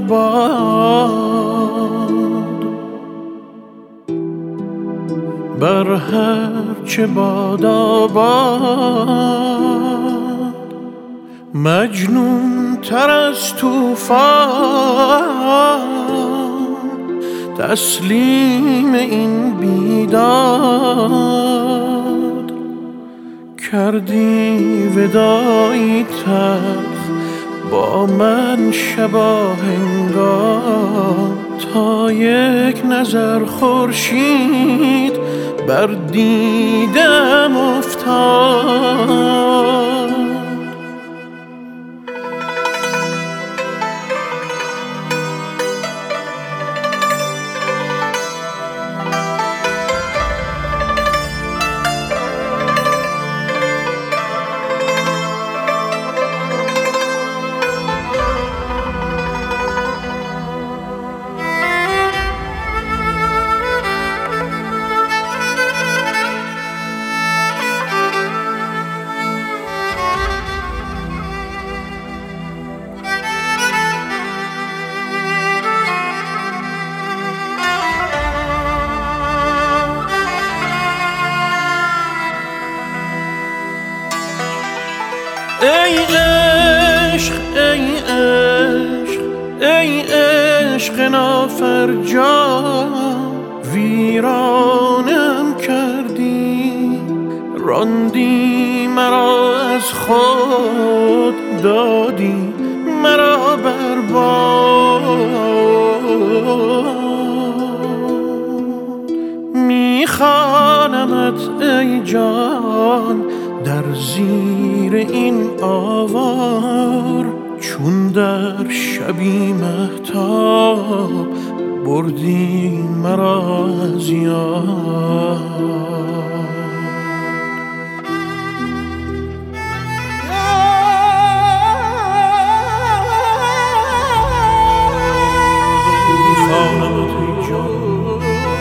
باد، بر هر چه باد آباد، مجنون تر از طوفان، تسلیم این بیداد. کردی ودایی تلخ با من شباهنگام، تا یک نظر خورشید بر دیدم افتاد. ای عشق ای عشق ای عشق نافرجام، ویرانم کردی، راندی مرا از خود، دادی مرا برباد. میخوانمت ای جان در زیر این آوار، چون در شبی مهتاب بردی مرا از یاد. میخوانمت ای جان،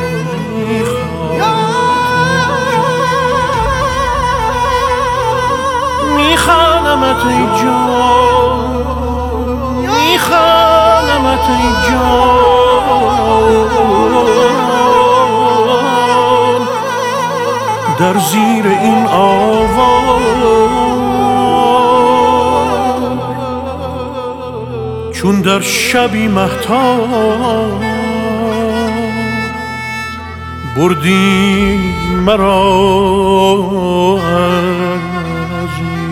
میخوانمت ای جان، میخوانمت ای جان، در زیر این آوار، چون در شبی مهتاب بردی مرا از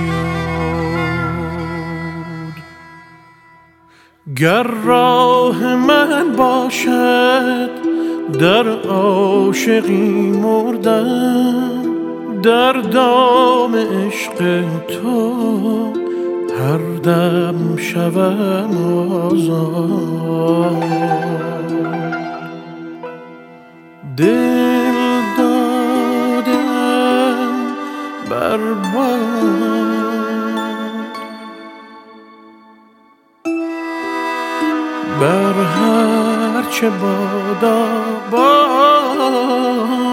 یاد. گر راه من باشد در عاشقی مردن، در دام عشق تو هر دم شوم آزاد. دل دادم برباد، بر هر چه باد آباد،